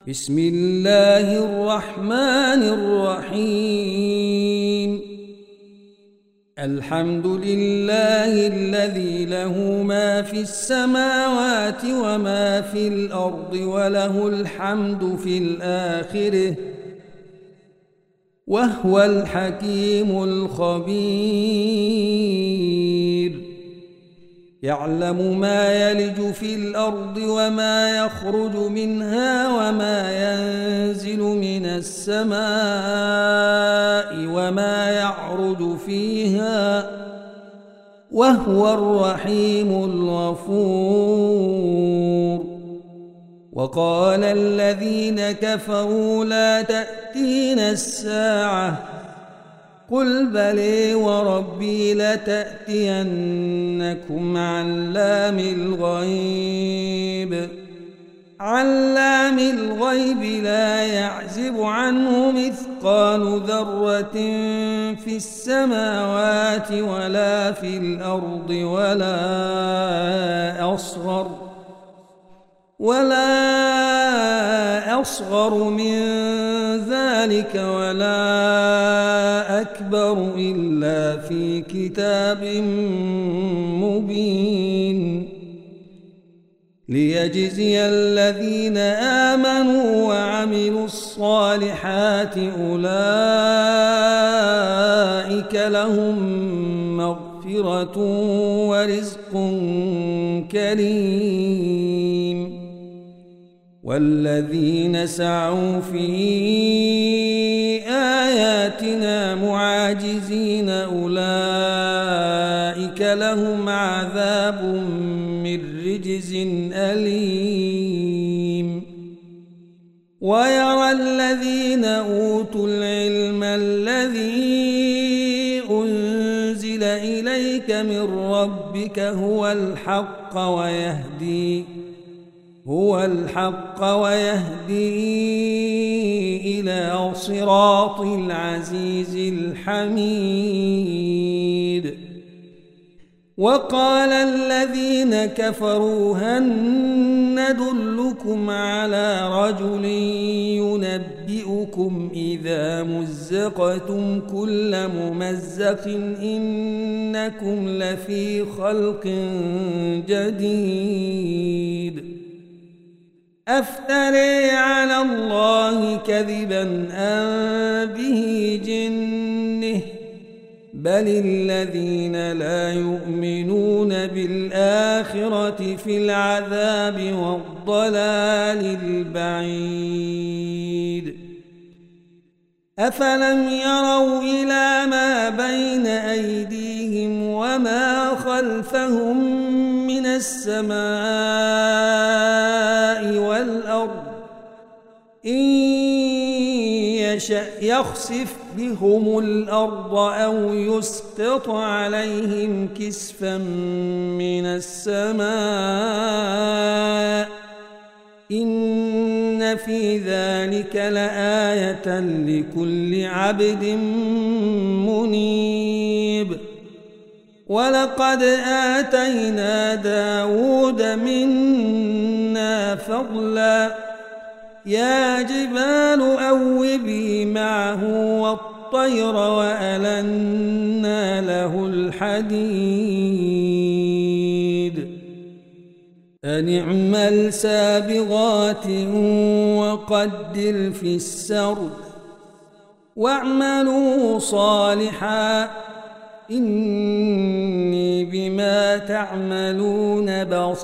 بسم الله الرحمن الرحيم الحمد لله الذي له ما في السماوات وما في الأرض وله الحمد في الآخرة وهو الحكيم الخبير يعلم ما يلج في الأرض وما يخرج منها وما ينزل من السماء وما يعرج فيها وهو الرحيم الغفور وقال الذين كفروا لا تأتينا الساعة قل بلى وربي لتأتينكم علام الغيب لا يعزب عنه مثقال ذرة في السماوات ولا في الأرض ولا أصغر من ذلك ولا أكبر إلا في كتاب مبين ليجزي الذين آمنوا وعملوا الصالحات أولئك لهم مغفرة ورزق كريم والذين سعوا في آياتنا معاجزين أولئك لهم عذاب من رجز أليم ويرى الذين أوتوا العلم الذي أنزل إليك من ربك هو الحق ويهدي إلى صراط العزيز الحميد وقال الذين كفروا هل ندلكم على رجل ينبئكم إذا مزقتم كل ممزق إنكم لفي خلق جديد أفتري على الله كذبا أم به جنة بل الذين لا يؤمنون بالآخرة في العذاب والضلال البعيد أفلم يروا إلى ما بين أيديهم وما خلفهم من السماء والأرض إن يشأ يخسف بهم الأرض أو يسقط عليهم كسفا من السماء إن في ذلك لآية لكل عبد منيب ولقد آتينا داود منا فضلا يا جبال أوبي معه والطير وألنا له الحديد أن اعمل سابغات وقدر في السرد واعملوا صالحا إني بما تعملون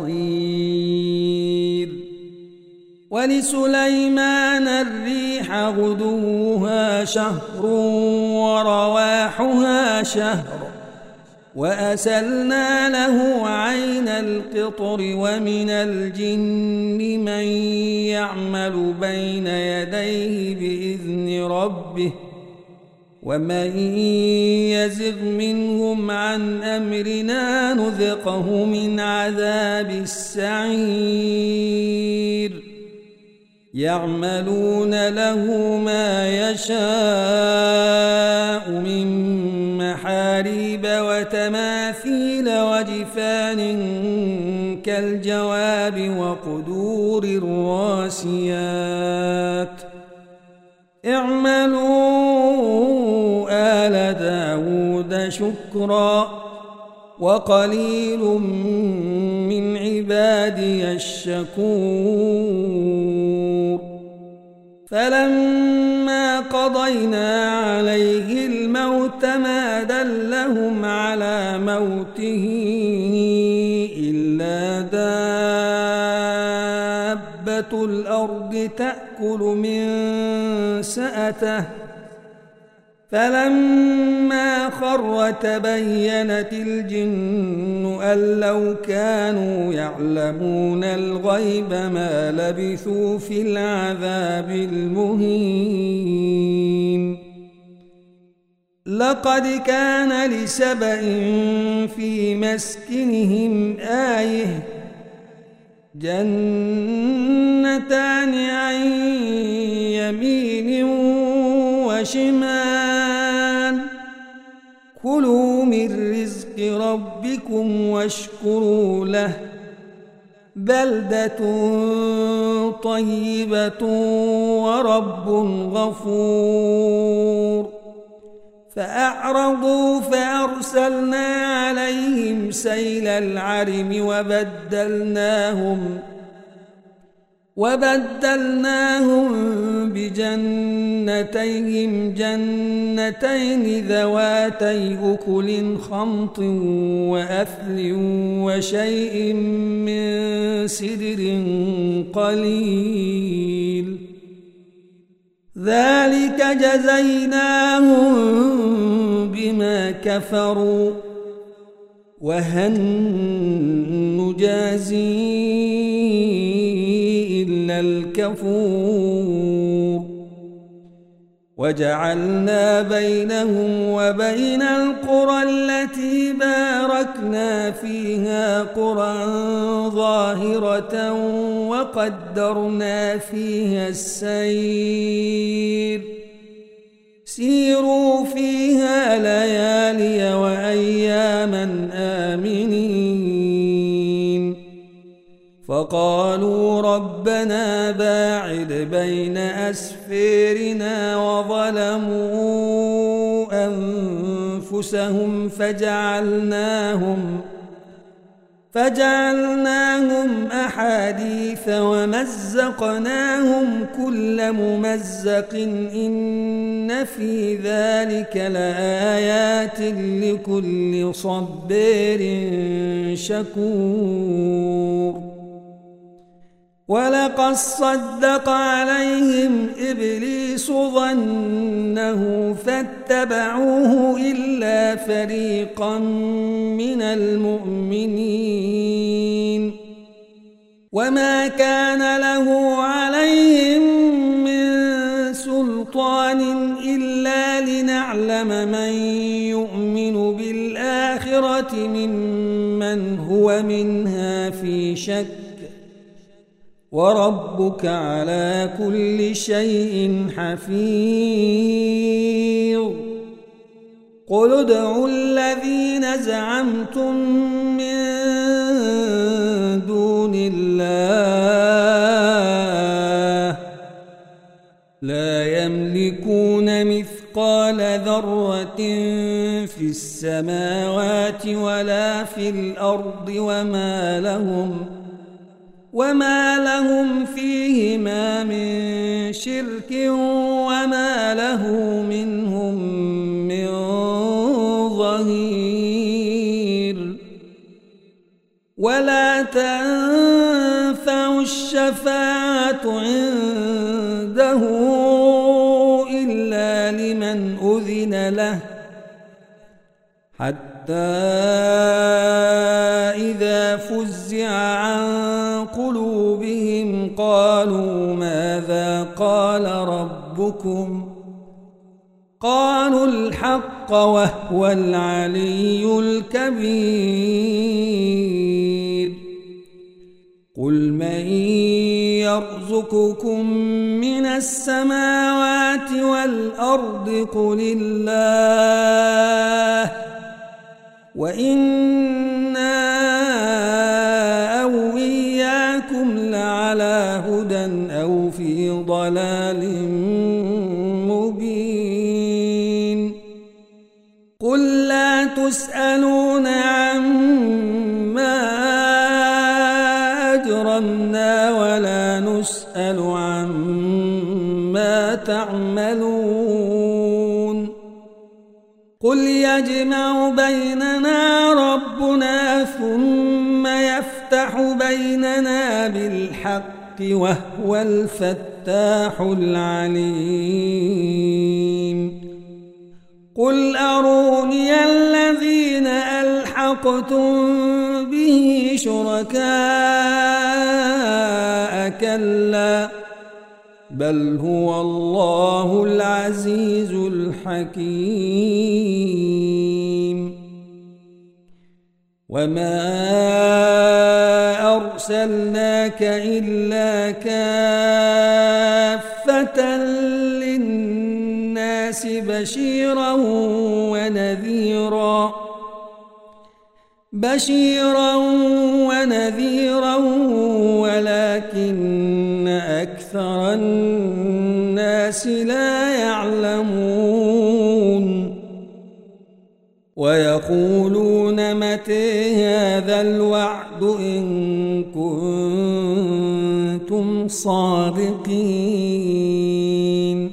بصير ولسليمان الريح غدوها شهر ورواحها شهر وأسلنا له عين القطر ومن الجن من يعمل بين يديه بإذن ربه ومن يزغ منهم عن أمرنا نذقه من عذاب السعير يعملون له ما يشاء من محاريب وتماثيل وجفان كالجواب وقدور الراسيات اعملوا آل داود شكرا وقليل من عبادي الشكور فلما قضينا عليه الموت ما دلهم على موته إلا دابة الأرض تأكل من سأته فلما خر تبينت الجن أن لو كانوا يعلمون الغيب ما لبثوا في العذاب المهين لقد كان لسبإ في مسكنهم آية جنتان عن يمين وشمال كلوا من رزق ربكم واشكروا له بلدة طيبة ورب غفور فأعرضوا فأرسلنا عليهم سيل العرم وبدلناهم بجنتيهم جنتين ذواتي أكل خمط وأثل وشيء من سدر قليل ذلك جزيناهم بما كفروا وهل نجازي إلا الكفور وجعلنا بينهم وبين القرى التي باركنا فيها قرى ظاهرة وقدرنا فيها السير سيروا فيها ليالي وأياما آمنين فقالوا ربنا باعد بين أسفيرنا وظلموا أنفسهم فجعلناهم أحاديث ومزقناهم كل ممزق إن في ذلك لآيات لكل صبار شكور ولقد صدق عليهم إبليس ظنه فاتبعوه إلا فريقا من المؤمنين وما كان له عليهم من سلطان إلا لنعلم من يؤمن بالآخرة ممن هو منها في شك وربك على كل شيء حفيظ قل ادعوا الذين زعمتم من دون الله لا يملكون مثقال ذرة في السماوات ولا في الأرض وما لهم فيهما من شرك وما له منهم من ظهير ولا تنفع الشفاعة عنده إلا لمن أذن له حتى إذا فزع عن قلوبهم قالوا ماذا قال ربكم قالوا الحق وهو العلي الكبير قل من يرزقكم من السماوات والأرض قل الله وإنا أو إياكم لعلى هدى أو في ضلال ضلال مبين قل لا تسألون عما أجرمنا ولا نسأل عما تعملون قل يجمع بيننا ربنا ثم يفتح بيننا بالحق وهو الفتاح العليم قل أروني الذين ألحقتم به شركاء كلا بل هو الله العزيز الحكيم وما أرسلناك إلا كافة للناس بشيرا ونذيرا ولكن أكثر الناس لا يعلمون ويقولون متى هذا الوعد إن كنتم صادقين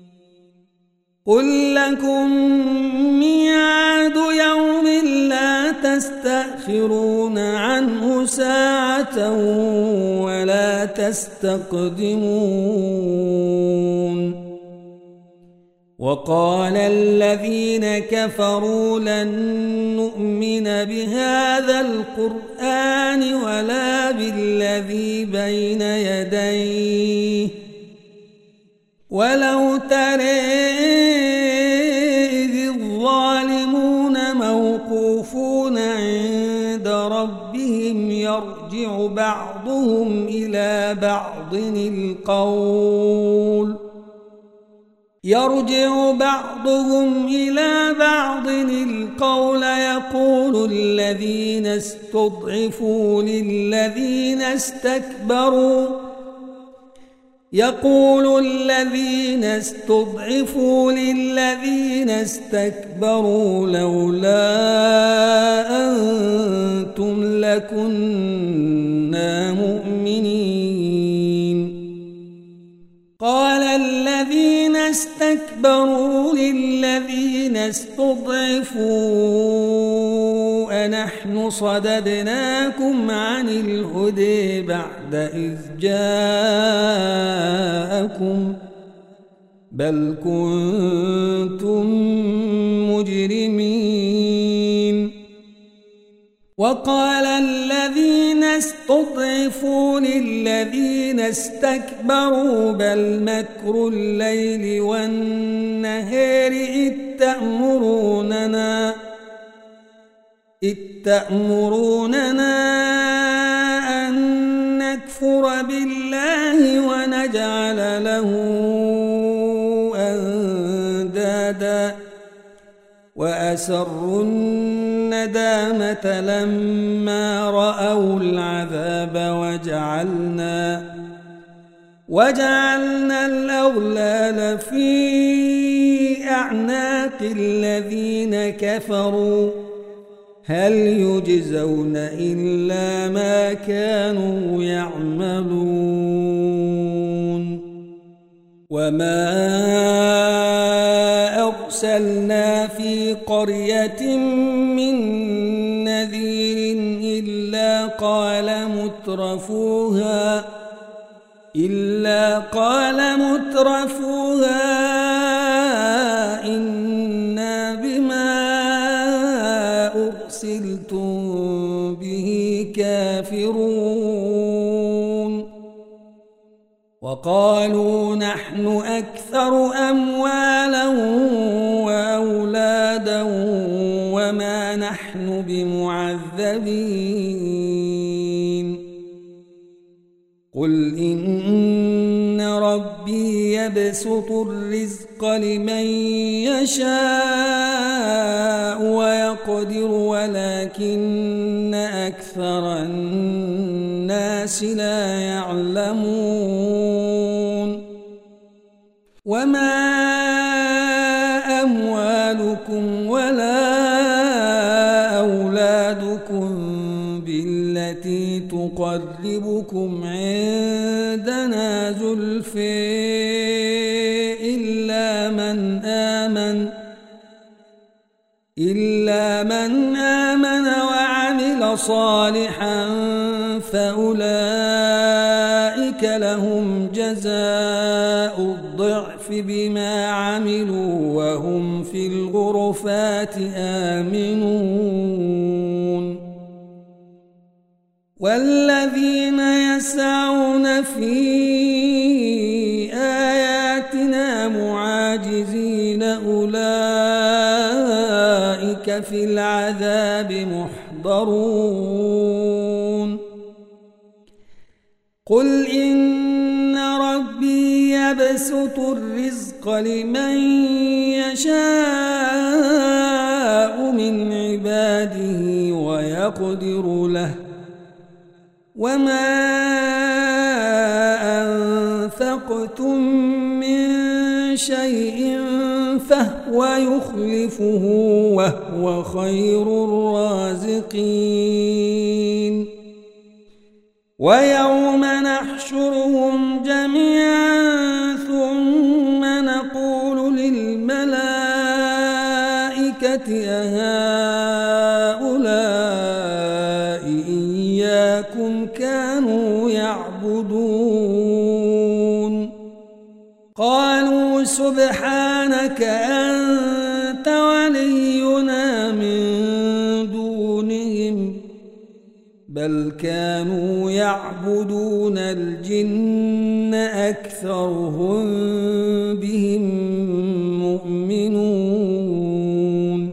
قل لكم ميعاد يوم لا تستأخرون عنه ساعة ولا تستقدمون وقال الذين كفروا لن نؤمن بهذا القرآن ولا بالذي بين يديه ولو ترى إذ الظالمون موقوفون عند ربهم يرجع بعضهم إلى بعض القول يقول الذين استضعفوا للذين استكبروا لولا أنتم لكنا مؤمنين قال الذين استكبروا للذين استضعفوا أنحن صددناكم عن الهدى بعد إذ جاءكم بل كنتم مجرمين وقال الذين استضعفوا للذين استكبروا بل مكر الليل والنهار إذ تأمروننا أن نكفر بالله ونجعل له أندادا وأسروا الندامة لما رأوا العذاب وجعلنا الأغلال في أعناق الذين كفروا هل يجزون إلا ما كانوا يعملون وما أرسلنا في قرية من نذير إلا قال مترفوها إنا بما أرسلتم به كافرون وقالوا نحن أكثر أموالا وأولادا وما نحن بمعذبين قل إن ربي يبسط الرزق لمن يشاء ويقدر ولكن أكثر الناس لا يعلمون وما أموالكم ولا أولادكم بالتي تقربكم عندنا زلفى إلا من آمن وعمل صالحا فأولئك لهم جزاء الضعف بما عملوا وهم في الغرفات آمنون والذين يسعون في آياتنا معاجزين أولئك في العذاب محضرون قل إن ربي يبسط الرزق لمن يشاء من عباده ويقدر له وما أنفقتم من شيء فهو يخلفه وهو خير الرازقين ويوم نحشرهم جميعا ثم نقول للملائكة أهؤلاء إياكم كانوا يعبدون قالوا سبحانك أنت ولينا من دونهم بل كانوا يعبدون الجن أكثرهم بهم مؤمنون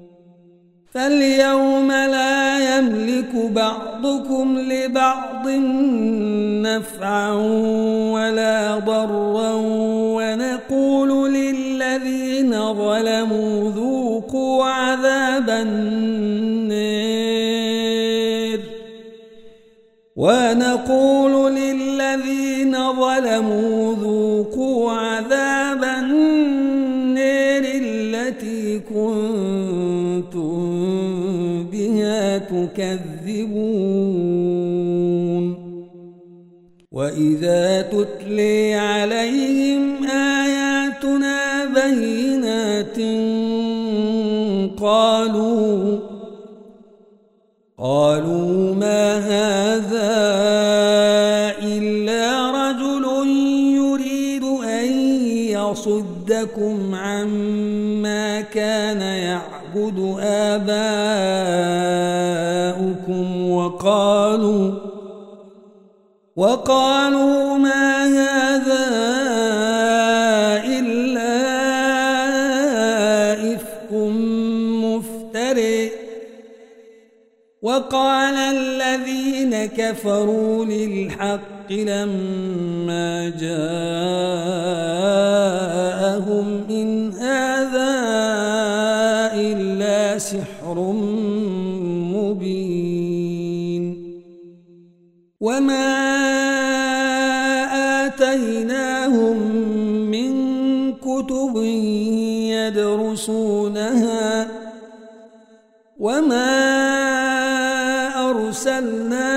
فاليوم لا يملك بعضكم لبعض نفعا ولا ضرا ونقول للذين ظلموا ذوقوا عذاب النار التي كنتم بها تكذبون وإذا تتلي عليهم آياتنا بينات قالوا ما هذا إلا رجل يريد أن يصدكم عما كان يعبد آباؤكم وقالوا ما هذا إلا إفك مفترئ وقال الذين كفروا للحق لما جاءهم إن هذا إلا سحر مبين وما آتيناهم من كتب يدرسونها وما أرسلنا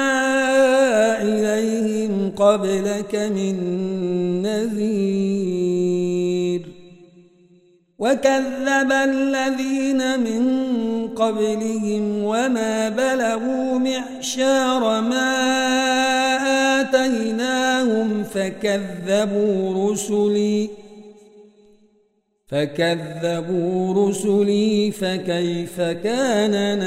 إليهم قبلك من نذير وكذب الذين من قبلهم وما بلغوا معشار ما آتيناهم فكذبوا رسلي فكيف كان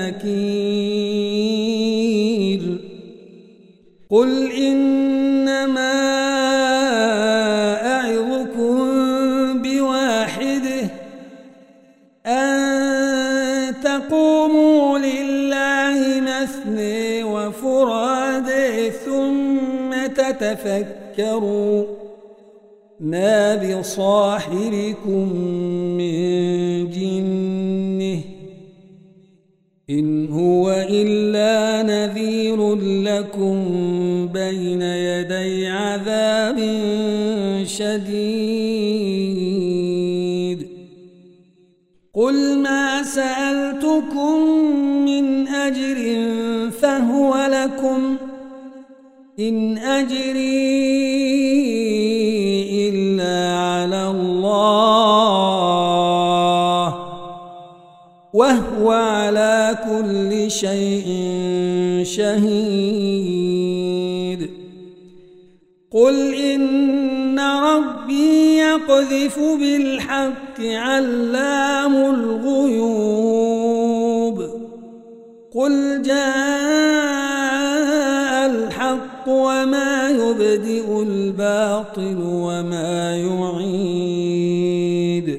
نكير قل إنما أعظكم بواحده أن تقوموا لله مثني وفرادى ثم تتفكروا ما بصاحبكم من جنة إن هو إلا نذير لكم بين يدي عذاب شديد قل ما سألتكم من أجر فهو لكم إن أجري إلا على الله وهو على كل شيء شهيد قل إن ربي يقذف بالحق علام الغيوب قل جاء الحق وما يبدئ الباطل وما يعيد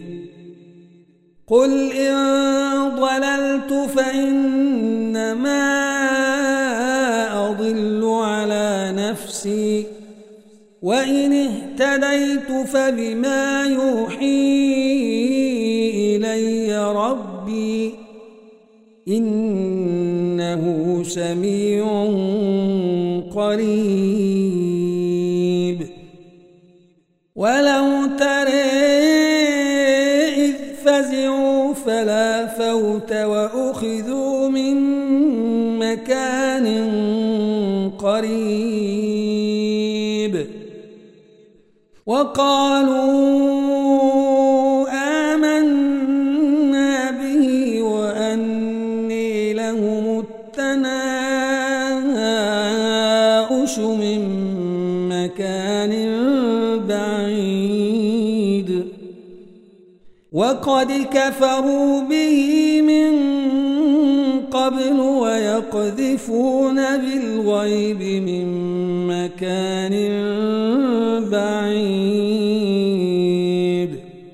قل إن ضللت فإنما أضل على نفسي وإن اهتديت فبما يوحي إلي ربي إنه سميع قريب ولو ترى إذ فزعوا فلا فوت وأخذوا من مكان قريب وقالوا آمنا به وأني لهم التناؤش من مكان بعيد وقد كفروا به من قبل ويقذفون بالغيب من مكان بعيد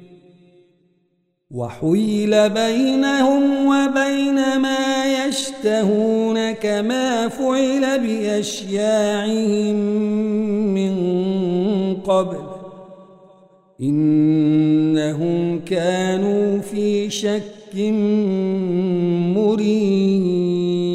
وحيل بينهم وبين ما يشتهون كما فعل بأشياعهم من قبل إنهم كانوا في شك مريب